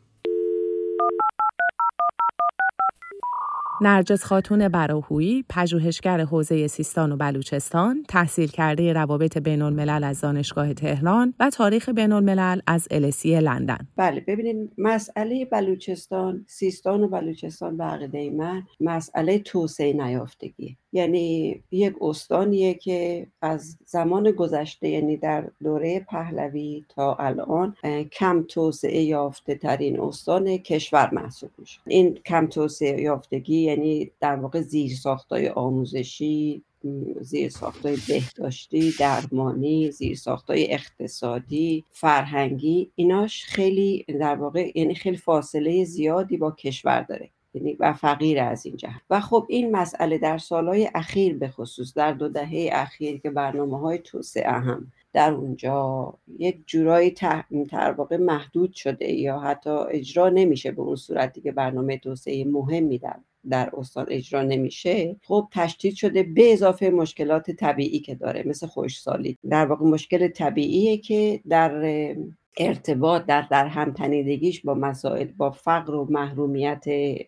نرجس خاتون براهویی، پژوهشگر حوزه سیستان و بلوچستان، تحصیل کرده روابط بین‌الملل از دانشگاه تهران و تاریخ بین‌الملل از LSE لندن. بله، ببینید مسئله بلوچستان، سیستان و بلوچستان به عقیده من مسئله توسعه نیافتگی، یعنی یک استانیه که از زمان گذشته، یعنی در دوره پهلوی تا الان کم توسعه یافته ترین استان کشور محسوب میشه. این کم توسعه یافتگی یعنی در واقع زیرساخت‌های آموزشی، زیرساخت‌های بهداشتی، درمانی، زیرساخت‌های اقتصادی، فرهنگی، ایناش خیلی در واقع یعنی خیلی فاصله زیادی با کشور داره و فقیر از این جهت. و خب این مسئله در سالهای اخیر به خصوص در 2 دهه اخیر که برنامه‌های توسعه هم در اونجا یک جورایی در واقع محدود شده یا حتی اجرا نمیشه به اون صورتی که برنامه توسعه مهمی در استان اجرا نمیشه، خب تشدید شده به اضافه مشکلات طبیعی که داره، مثل خشکسالی. در واقع مشکل طبیعیه که در ارتباط در همتنیدگیش با مسائل با فقر و محرومیت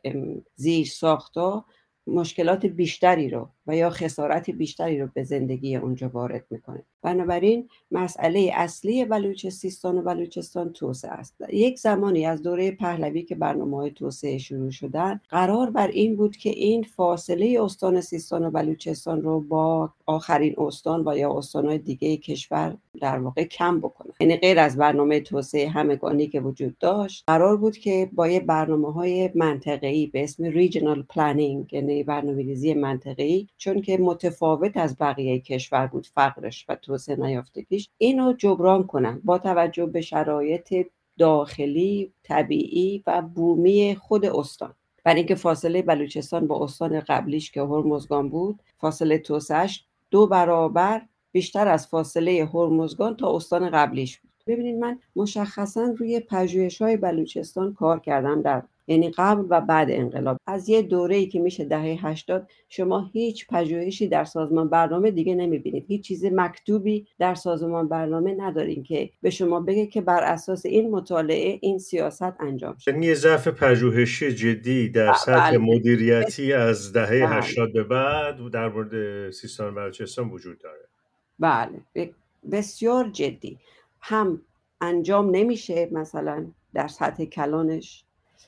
زیرساخت‌ها مشکلات بیشتری رو و یا خسارت بیشتری رو به زندگی اونجا وارد میکنه. بنابراین مسئله اصلی سیستان و بلوچستان توسعه است. یک زمانی از دوره پهلوی که برنامه‌های توسعه شروع شدن، قرار بر این بود که این فاصله استان سیستان و بلوچستان رو با آخرین استان و یا استان‌های دیگه کشور در واقع کم بکنه. یعنی غیر از برنامه توسعه همگانی که وجود داشت، قرار بود که با یه برنامه‌های منطقه‌ای به اسم ریجنال پلنینگ، یعنی برنامه‌ریزی منطقه‌ای، چون که متفاوت از بقیه کشور بود فقرش و توسعه نیافتگیش، اینو جبران کنن با توجه به شرایط داخلی، طبیعی و بومی خود استان. برای اینکه فاصله بلوچستان با استان قبلیش که هرمزگان بود، فاصله توسعهش 2 برابر بیشتر از فاصله هرمزگان تا استان قبلیش بود. ببینید من مشخصا روی پژوهش‌های بلوچستان کار کردم یعنی قبل و بعد انقلاب. از یه دوره‌ای که میشه دهه 80 شما هیچ پژوهشی در سازمان برنامه دیگه نمیبینید. هیچ چیز مکتوبی در سازمان برنامه ندارین که به شما بگه که بر اساس این مطالعه این سیاست انجام شد. یعنی ضعف پژوهشی جدی در سطح مدیریتی از دهه 80 به بعد در مورد سیستان و بلوچستان وجود داره. بله، بسیار جدی. هم انجام نمیشه مثلا در سطح کلانش.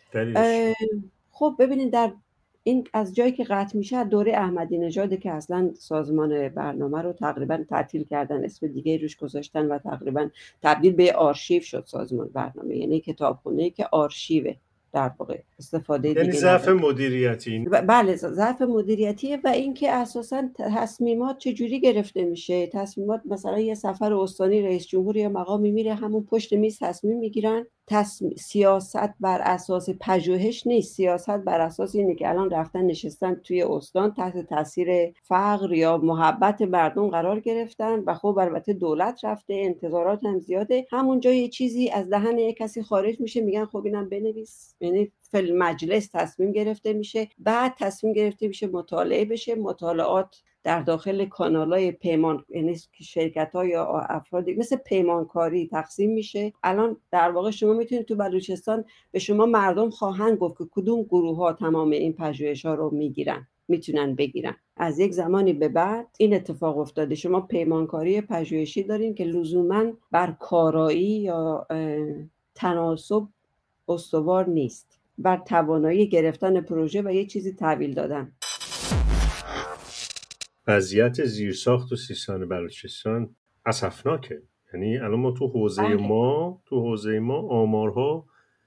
خب ببینید در این از جایی که قطع میشه دوره احمدی نژاد که اصلا سازمان برنامه رو تقریبا تعطیل کردن، اسم دیگه روش گذاشتن و تقریبا تبدیل به آرشیو شد سازمان برنامه، یعنی کتابخونه‌ای که آرشیوه در واقع، استفاده دیگه. یعنی ضعف مدیریتی. بله، ضعف مدیریتیه و اینکه اساساً تصمیمات چجوری گرفته میشه. تصمیمات مثلا یه سفر استانی رئیس جمهور یا مقامی میره همون پشت میز تصمیم میگیرن. سیاست بر اساس پژوهش نیست، سیاست بر اساس اینه که الان رفتن نشستن توی استان تحت تاثیر فقر یا محبت مردم قرار گرفتن و خب البته دولت رفته، انتظارات هم زیاده، همونجا یه چیزی از دهن یک کسی خارج میشه، میگن خب اینم بنویس. یعنی فی مجلس تصمیم گرفته میشه، بعد تصمیم گرفته میشه مطالعه بشه، مطالعات در داخل کانال‌های پیمان، یعنی شرکت‌ها یا افرادی مثل پیمانکاری تقسیم میشه. الان در واقع شما میتونید تو بلوچستان به شما مردم خواهند گفت که کدوم گروه‌ها تمام این پژوهش‌ها رو میتونن بگیرن. از یک زمانی به بعد این اتفاق افتاده. شما پیمانکاری پژوهشی دارین که لزوماً بر کارایی یا تناسب استوار نیست، بر توانایی گرفتن پروژه و یه چیزی تحویل دادن. وضعیت زیرساخت و سیستان بلوچستان اسفناکه. یعنی الان ما تو حوزه ما آمارها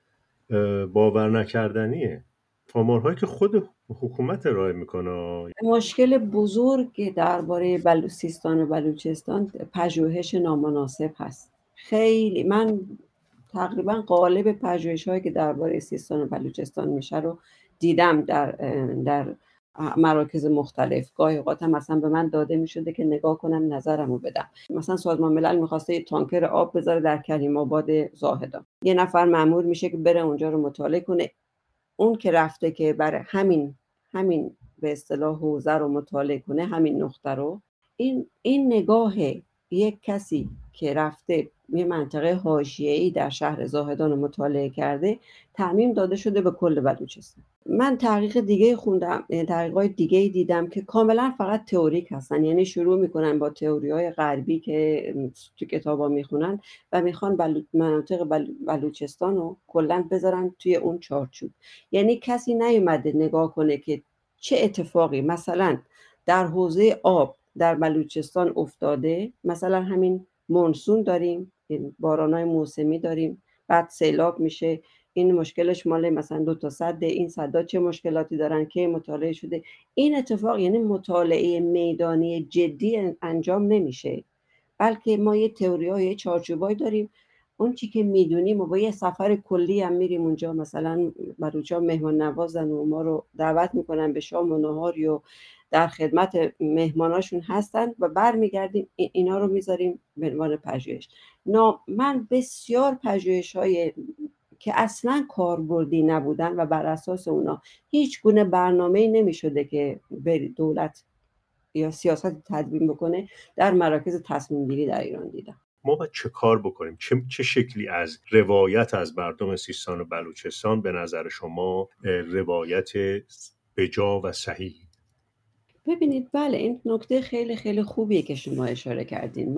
باور نکردنیه، آمارهایی که خود حکومت ارائه میکنه. مشکل بزرگ درباره سیستان و بلوچستان پژوهش نامناسب هست. خیلی من تقریبا قالب پژوهش‌هایی که درباره سیستان و بلوچستان میشه رو دیدم در مراکز مختلف. گاهی اوقات هم مثلا به من داده میشده که نگاه کنم نظرمو بدم. مثلا سازمان ملل میخواسته یه تانکر آب بذاره در کریم آباد زاهدان، یه نفر مأمور میشه که بره اونجا رو مطالعه کنه. اون که رفته که برای همین به اصطلاح حوزه رو مطالعه کنه، همین نقطه رو، این نگاه یک کسی که رفته یه منطقه حاشیه‌ای در شهر زاهدان رو مطالعه کرده، تعمیم داده شده به کل بلوچستان. من تحقیق دیگه خوندم، تحقیقات دیگه دیدم که کاملا فقط تئوریک هستن، یعنی شروع میکنن با تئوری‌های غربی که تو کتابا میخونن و میخوان مناطق بلوچستان رو کلا بذارن توی اون چارچوب. یعنی کسی نیومده نگاه کنه که چه اتفاقی مثلا در حوزه آب در بلوچستان افتاده. مثلا همین مونسون داریم، بارانای موسمی داریم، بعد سیلاب میشه. این مشکلش مال مثلا 2 تا سد، این سدها چه مشکلاتی دارن که مطالعه شده. این اتفاق یعنی مطالعه میدانی جدی انجام نمیشه، بلکه ما یه تئوری‌های یه چارچوبایی داریم. اون چی که میدونیم و با یه سفر کلی هم میریم اونجا. مثلا بلوچ‌ها مهمان نوازن و ما رو دعوت میکنن به شام و نهاری و در خدمت مهماناشون هستن و برمیگردیم اینا رو میذاریم به عنوان پژوهش. من بسیار پژوهش‌های که اصلا کاربردی نبودن و بر اساس اونا هیچ گونه برنامه‌ای نمیشده که دولت یا سیاست تدوین بکنه، در مراکز تصمیم گیری در ایران دیدم. ما باید چه کار بکنیم؟ چه شکلی از روایت از مردم سیستان و بلوچستان به نظر شما روایت بجا و صحیح؟ ببینید، بله این نکته خیلی خیلی خوبیه که شما اشاره کردین.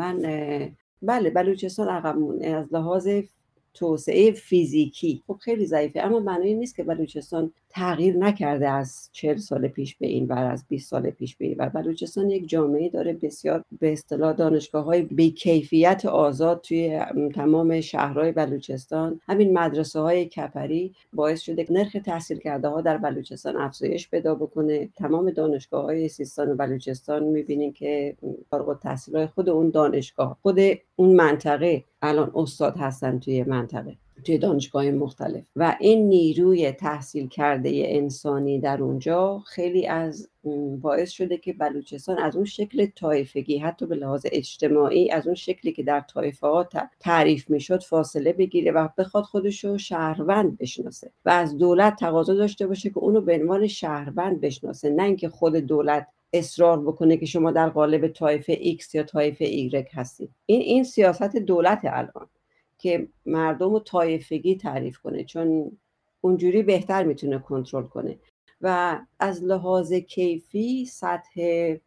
بله بلوچستان عقب مونده از لحاظ توسعه فیزیکی، خب خیلی ضعیفه، اما معنی نیست که بلوچستان تغییر نکرده از 40 سال پیش به این ور، از 20 سال پیش به این ور. بلوچستان یک جامعه داره بسیار به اصطلاح دانشگاه‌های بی کیفیت آزاد توی تمام شهرهای بلوچستان. همین مدرسه‌های کپری باعث شده نرخ تحصیل کرده ها در بلوچستان افزایش پیدا بکنه. تمام دانشگاه‌های سیستان و بلوچستان می‌بینین که فارغ التحصیلای خود اون دانشگاه، خود اون منطقه الان استاد هستن توی دانشگاه مختلف و این نیروی تحصیل کرده انسانی در اونجا خیلی از باعث شده که بلوچستان از اون شکل طایفگی، حتی به لحاظ اجتماعی از اون شکلی که در طایفه ها تعریف میشد فاصله بگیره و بخواد خودشو شهروند بشناسه و از دولت تقاضا داشته باشه که اونو به عنوان شهروند بشناسه، نه اینکه خود دولت اصرار بکنه که شما در قالب طایفه X یا طایفه Y هستید. این سیاست دولت الان که مردم رو طایفگی تعریف کنه، چون اونجوری بهتر میتونه کنترل کنه. و از لحاظ کیفی سطح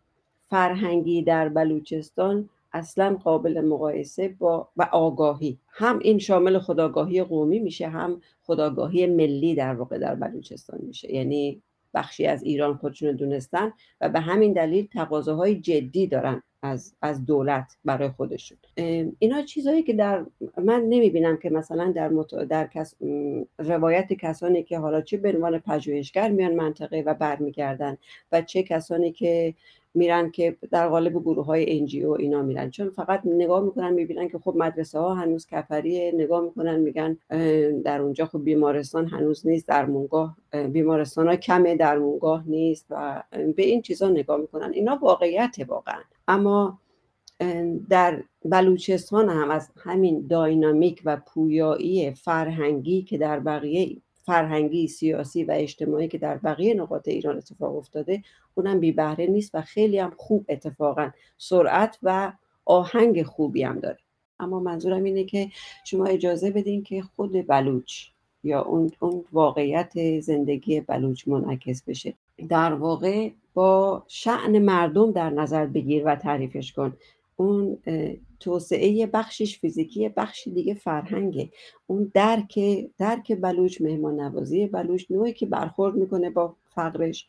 فرهنگی در بلوچستان اصلا قابل مقایسه با و آگاهی، هم این شامل خودآگاهی قومی میشه، هم خودآگاهی ملی در واقع در بلوچستان میشه. یعنی بخشی از ایران خودشون دونستن و به همین دلیل تقاضاهای جدی دارن از دولت برای خودشون. اینا چیزایی که من نمیبینم که مثلا در روایت کسانی که حالا چه به عنوان پژوهشگر میان منطقه و برمیگردن و چه کسانی که میرن که در قالب گروه‌های NGO اینا میرن، چون فقط نگاه میکنن میبینن که خب مدرسه ها هنوز کفریه، نگاه میکنن میگن در اونجا خب بیمارستان هنوز نیست، درمونگاه بیمارستان ها کمه، درمونگاه نیست و به این چیزا نگاه میکنن. اینا واقعیت واقعا. اما در بلوچستان هم از همین داینامیک و پویایی فرهنگی که در بقیه فرهنگی، سیاسی و اجتماعی که در بقیه نقاط ایران اتفاق افتاده، اونم بی بهره نیست و خیلی هم خوب اتفاقا سرعت و آهنگ خوبی هم داره. اما منظورم اینه که شما اجازه بدین که خود بلوچ یا اون واقعیت زندگی بلوچ منعکس بشه. در واقع با شأن مردم در نظر بگیر و تعریفش کن. اون توسعه بخشش فیزیکی، بخشی دیگه فرهنگه. اون درک بلوچ، مهمان نوازی بلوچ، نوعی که برخورد میکنه با فقرش،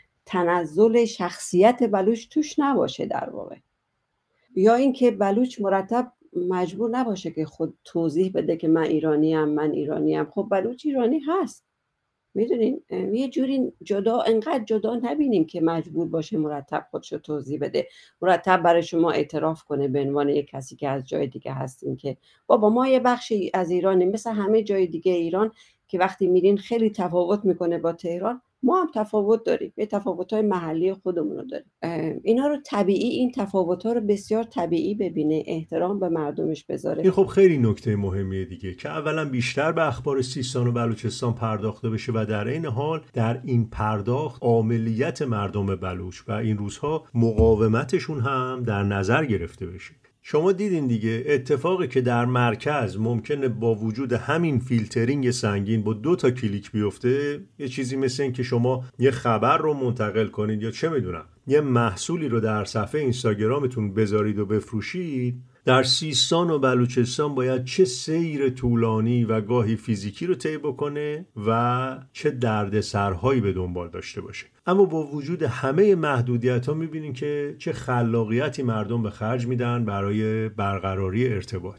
تنزل شخصیت بلوچ توش نباشه در واقع. یا اینکه بلوچ مرتب مجبور نباشه که خود توضیح بده که من ایرانیم. خب بلوچ ایرانی هست، میدونین، یه جوری جدا، انقدر جدا نبینیم که مجبور باشه مرتب خودشو توضیح بده، مرتب برای شما اعتراف کنه به عنوان یک کسی که از جای دیگه هستیم که بابا ما یه بخشی از ایرانیم، مثل همه جای دیگه ایران که وقتی میرین خیلی تفاوت میکنه با تهران. ما هم تفاوت داریم، یه تفاوت‌های محلی خودمون رو داریم. اینا رو طبیعی، این تفاوت‌ها رو بسیار طبیعی ببینه، احترام به مردمش بذاره. این خب خیلی نکته مهمیه دیگه که اولا بیشتر به اخبار سیستان و بلوچستان پرداخته بشه و در این حال در این پرداخت عاملیت مردم بلوچ و این روزها مقاومتشون هم در نظر گرفته بشه. شما دیدین دیگه اتفاقی که در مرکز ممکنه با وجود همین فیلترینگ سنگین با 2 تا کلیک بیفته، یه چیزی مثل این که شما یه خبر رو منتقل کنید یا چه میدونم یه محصولی رو در صفحه اینستاگرامتون بذارید و بفروشید، در سیستان و بلوچستان باید چه سیر طولانی و گاهی فیزیکی رو طی بکنه و چه دردسرهایی به دنبال داشته باشه. اما با وجود همه محدودیت‌ها می‌بینین که چه خلاقیتی مردم به خرج میدن برای برقراری ارتباط.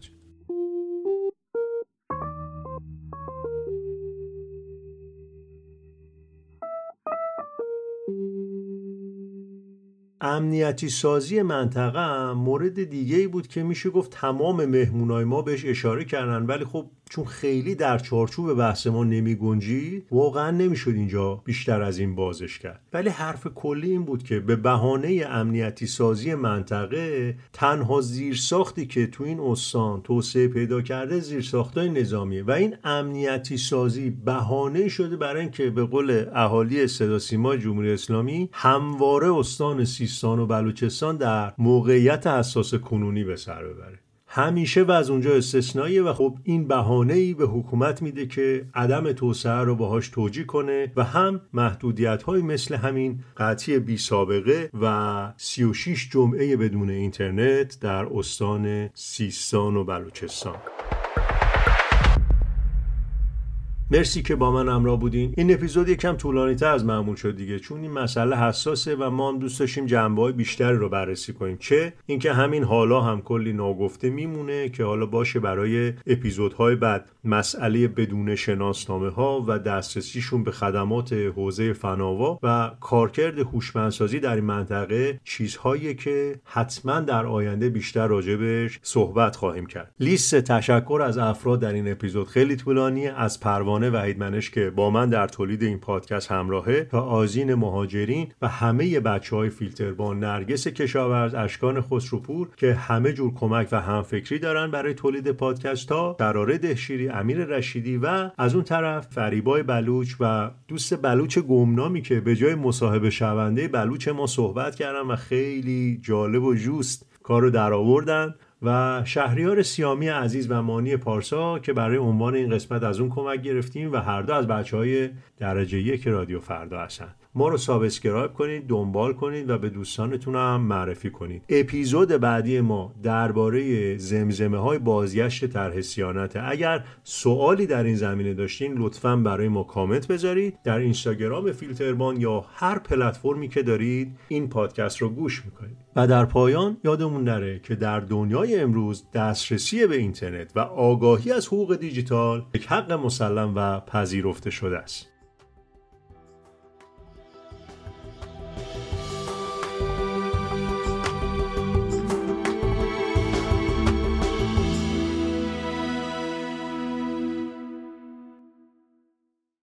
امنیتی سازی منطقه هم مورد دیگه‌ای بود که میشه گفت تمام مهمونای ما بهش اشاره کردن، ولی خب چون خیلی در چارچوب بحث ما نمی‌گنجید واقعا نمیشد اینجا بیشتر از این بازش کرد. ولی حرف کلی این بود که به بهانه امنیتی سازی منطقه تنها زیرساختی که تو این استان توسعه پیدا کرده زیرساخت‌های نظامیه و این امنیتی سازی بهانه شده برای اینکه به قول اهالی صدا سیما جمهوری اسلامی همواره استان سیستان و بلوچستان در موقعیت حساس کنونی به سر ببره. همیشه و از اونجا استثنائیه و خب این بهانه‌ای به حکومت میده که عدم توسعه رو باهاش توجیه کنه و هم محدودیت‌های مثل همین قطعی بی سابقه و 36 جمعه بدون اینترنت در استان سیستان و بلوچستان. مرسی که با من همراه بودین. این اپیزود یکم طولانی‌تر از معمول شد دیگه، چون این مسئله حساسه و ما هم دوست داشتیم جنبه‌های بیشتری رو بررسی کنیم. چه اینکه همین حالا هم کلی ناگفته میمونه که حالا باشه برای اپیزودهای بعد مسئله بدون شناسنامه‌ها و دسترسیشون به خدمات حوزه فناوا و کارکرد هوشمندسازی در این منطقه چیزهایی که حتما در آینده بیشتر راجبش صحبت خواهیم کرد. لیست تشکر از افراد در این اپیزود خیلی طولانیه، از پروانه وحید منش که با من در تولید این پادکست همراهه تا آذین مهاجرین و همه بچه‌های فیلتربان، نرگس کشاورز، اشکان خسروپور که همه جور کمک و همفکری دارن برای تولید پادکست ها، شراره دهشیری، امیر رشیدی و از اون طرف فریبای بلوچ و دوست بلوچ گمنامی که به جای مصاحبه شونده بلوچ ما صحبت کردن و خیلی جالب و جوست کارو در آوردن، و شهریار سیامی عزیز و مانی پارسا که برای عنوان این قسمت از اون کمک گرفتیم و هر دو از بچه‌های درجه 1 رادیو فردا هستن. ما رو سابسکرایب کنید، دنبال کنید و به دوستانتون هم معرفی کنید. اپیزود بعدی ما درباره زمزمه‌های بازگشت طرح صیانته. اگر سوالی در این زمینه داشتین لطفاً برای ما کامنت بذارید در اینستاگرام فیلتربان یا هر پلتفرمی که دارید این پادکست رو گوش میکنید. و در پایان یادمون نره که در دنیای امروز دسترسی به اینترنت و آگاهی از حقوق دیجیتال یک حق مسلم و پذیرفته شده است.